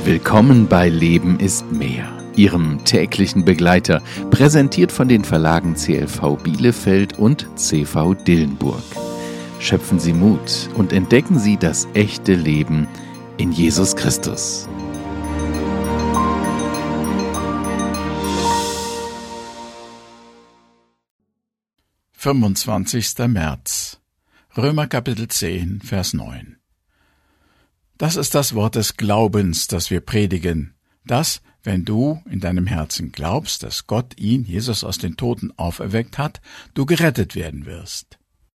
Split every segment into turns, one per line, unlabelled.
Willkommen bei Leben ist mehr, Ihrem täglichen Begleiter, präsentiert von den Verlagen CLV Bielefeld und CV Dillenburg. Schöpfen Sie Mut und entdecken Sie das echte Leben in Jesus Christus.
»25. März, Römer Kapitel 10, Vers 9. Das ist das Wort des Glaubens, das wir predigen, dass, wenn du in deinem Herzen glaubst, dass Gott ihn, Jesus, aus den Toten auferweckt hat, du gerettet werden wirst.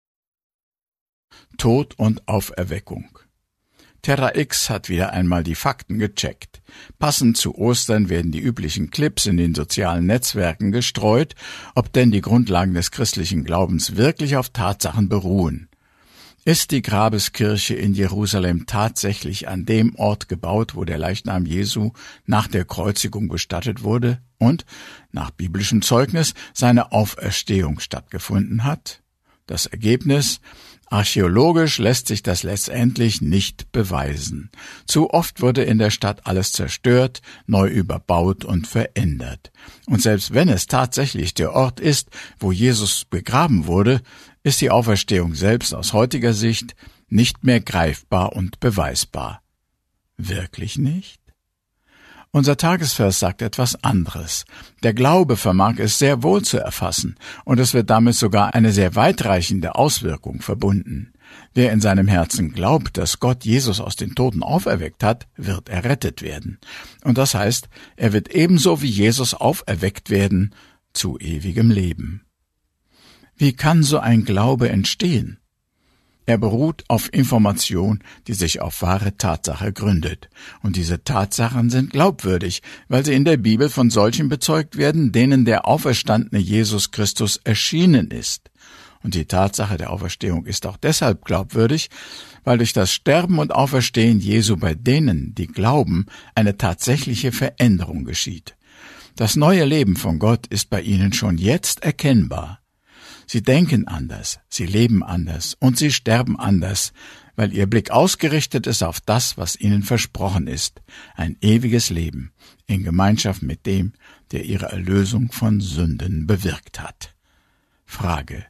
Tod und Auferweckung. Terra X hat wieder einmal die Fakten gecheckt. Passend zu Ostern werden die üblichen Clips in den sozialen Netzwerken gestreut, ob denn die Grundlagen des christlichen Glaubens wirklich auf Tatsachen beruhen. Ist die Grabeskirche in Jerusalem tatsächlich an dem Ort gebaut, wo der Leichnam Jesu nach der Kreuzigung bestattet wurde und, nach biblischem Zeugnis, seine Auferstehung stattgefunden hat? Das Ergebnis: archäologisch lässt sich das letztendlich nicht beweisen. Zu oft wurde in der Stadt alles zerstört, neu überbaut und verändert. Und selbst wenn es tatsächlich der Ort ist, wo Jesus begraben wurde, ist die Auferstehung selbst aus heutiger Sicht nicht mehr greifbar und beweisbar. Wirklich nicht? Unser Tagesvers sagt etwas anderes. Der Glaube vermag es sehr wohl zu erfassen, und es wird damit sogar eine sehr weitreichende Auswirkung verbunden. Wer in seinem Herzen glaubt, dass Gott Jesus aus den Toten auferweckt hat, wird errettet werden. Und das heißt, er wird ebenso wie Jesus auferweckt werden zu ewigem Leben. Wie kann so ein Glaube entstehen? Er beruht auf Information, die sich auf wahre Tatsache gründet. Und diese Tatsachen sind glaubwürdig, weil sie in der Bibel von solchen bezeugt werden, denen der auferstandene Jesus Christus erschienen ist. Und die Tatsache der Auferstehung ist auch deshalb glaubwürdig, weil durch das Sterben und Auferstehen Jesu bei denen, die glauben, eine tatsächliche Veränderung geschieht. Das neue Leben von Gott ist bei ihnen schon jetzt erkennbar. Sie denken anders, sie leben anders und sie sterben anders, weil ihr Blick ausgerichtet ist auf das, was ihnen versprochen ist, ein ewiges Leben in Gemeinschaft mit dem, der ihre Erlösung von Sünden bewirkt hat. Frage: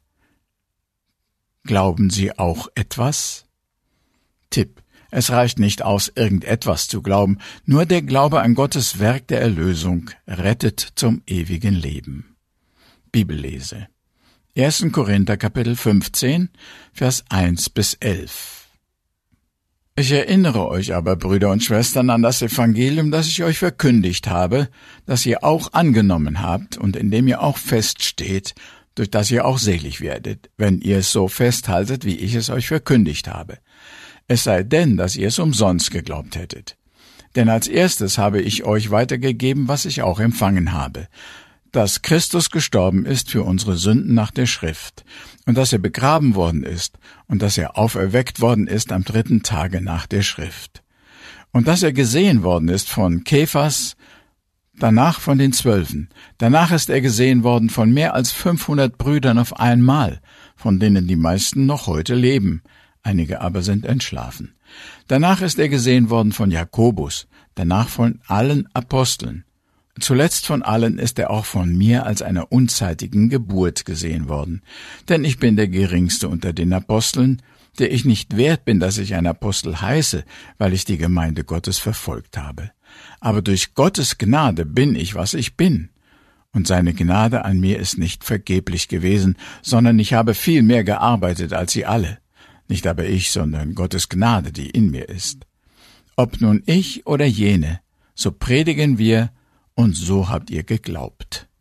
Glauben Sie auch etwas? Tipp: Es reicht nicht aus, irgendetwas zu glauben, nur der Glaube an Gottes Werk der Erlösung rettet zum ewigen Leben. Bibellese: 1. Korinther Kapitel 15, Vers 1 bis 11. Ich erinnere euch aber, Brüder und Schwestern, an das Evangelium, das ich euch verkündigt habe, das ihr auch angenommen habt und in dem ihr auch feststeht, durch das ihr auch selig werdet, wenn ihr es so festhaltet, wie ich es euch verkündigt habe. Es sei denn, dass ihr es umsonst geglaubt hättet. Denn als erstes habe ich euch weitergegeben, was ich auch empfangen habe, dass Christus gestorben ist für unsere Sünden nach der Schrift, und dass er begraben worden ist, und dass er auferweckt worden ist am 3. Tage nach der Schrift, und dass er gesehen worden ist von Kephas, danach von den 12. Danach ist er gesehen worden von mehr als 500 Brüdern auf einmal, von denen die meisten noch heute leben, einige aber sind entschlafen. Danach ist er gesehen worden von Jakobus, danach von allen Aposteln. Zuletzt von allen ist er auch von mir als einer unzeitigen Geburt gesehen worden. Denn ich bin der Geringste unter den Aposteln, der ich nicht wert bin, dass ich ein Apostel heiße, weil ich die Gemeinde Gottes verfolgt habe. Aber durch Gottes Gnade bin ich, was ich bin. Und seine Gnade an mir ist nicht vergeblich gewesen, sondern ich habe viel mehr gearbeitet als sie alle. Nicht aber ich, sondern Gottes Gnade, die in mir ist. Ob nun ich oder jene, so predigen wir, und so habt ihr geglaubt.